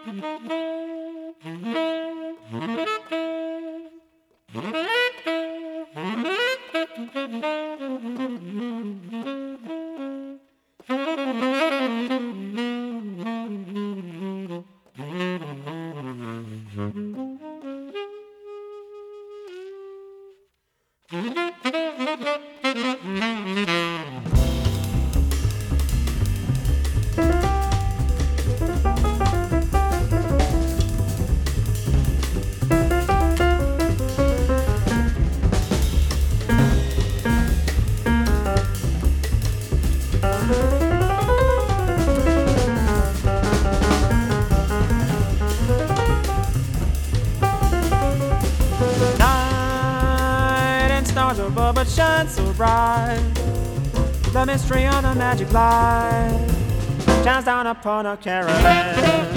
But shine so bright, the mystery of the magic light shines down upon a caravan.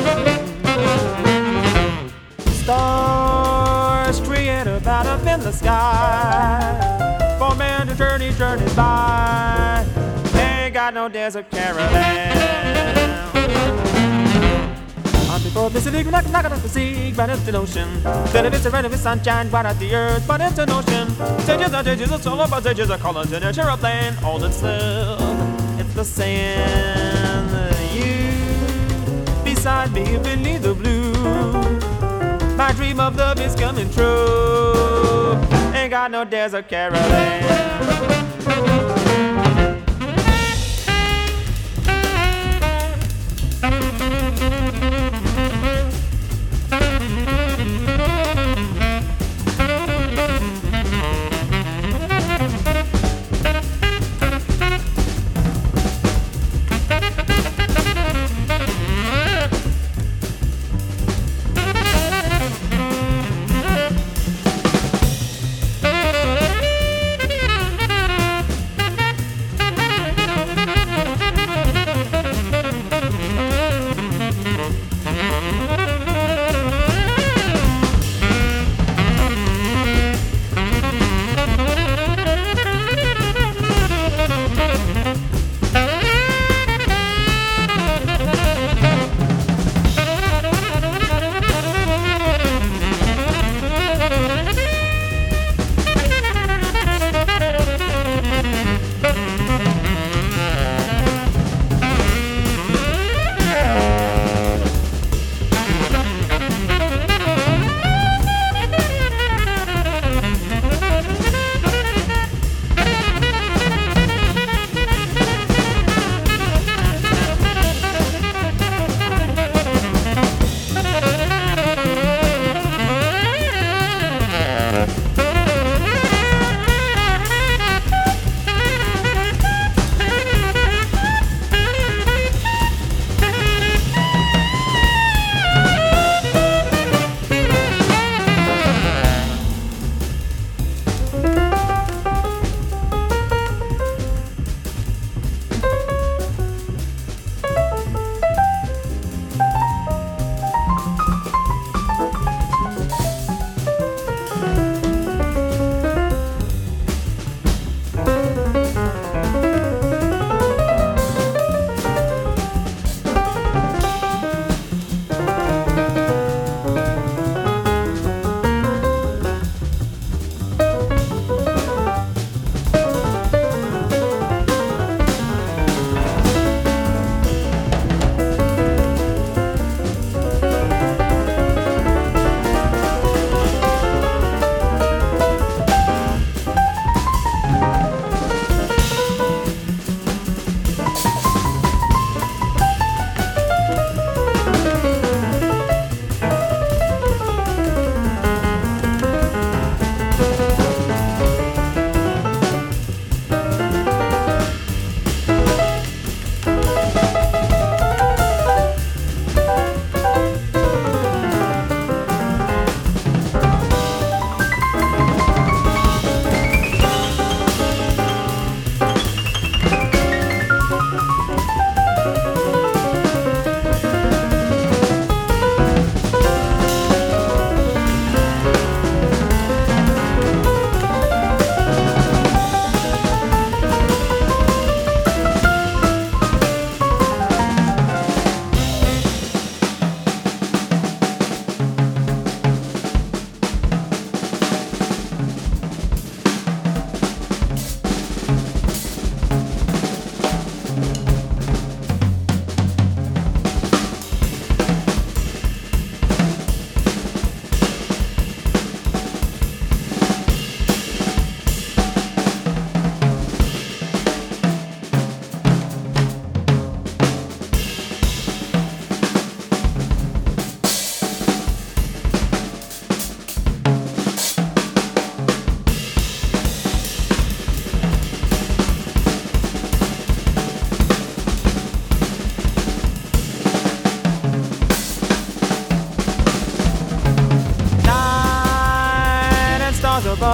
Stars create about up in the sky for man to journey by. Ain't got no desert caravan. Before this city, knock at the sea, right into the ocean. Then it's a red of the sunshine, right at the earth, but into the ocean. Stages are solo, but stages are colors in a aeroplane. All that's still, it's the sand. You beside me beneath the blue. My dream of love is coming true. Ain't got no desert caravan.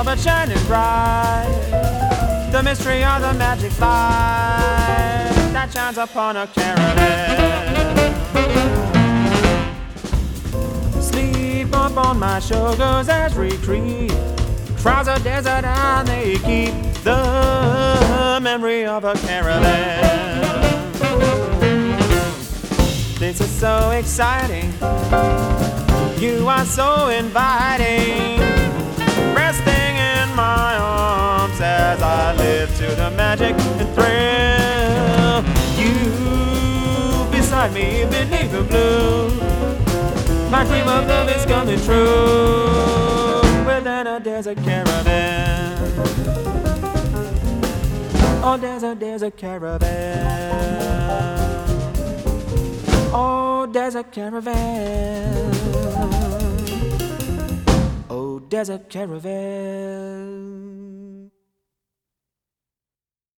of it shining bright, the mystery of the magic light that shines upon a caravan. Sleep upon my shoulders as we creep across a desert, and they keep the memory of a caravan. This is so exciting, you are so inviting, resting in my arms as I live to the magic and thrill. You beside me beneath the blue, my dream of love is coming true within a desert caravan. Oh, desert caravan. Oh, desert caravan. Oh, desert caravan.